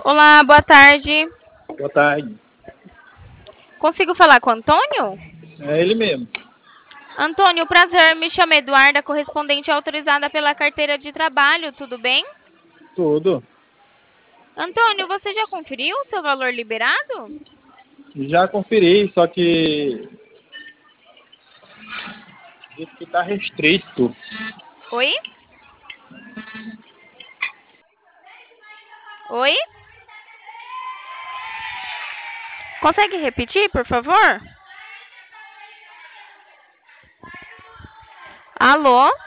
Olá, boa tarde. Boa tarde. Consigo falar com o Antônio? É ele mesmo. Antônio, prazer, me chamo Eduarda, correspondente autorizada pela carteira de trabalho, tudo bem? Tudo. Antônio, você já conferiu o seu valor liberado? Já conferi, só que diz que está restrito. Oi? Oi? Consegue repetir, por favor? Alô?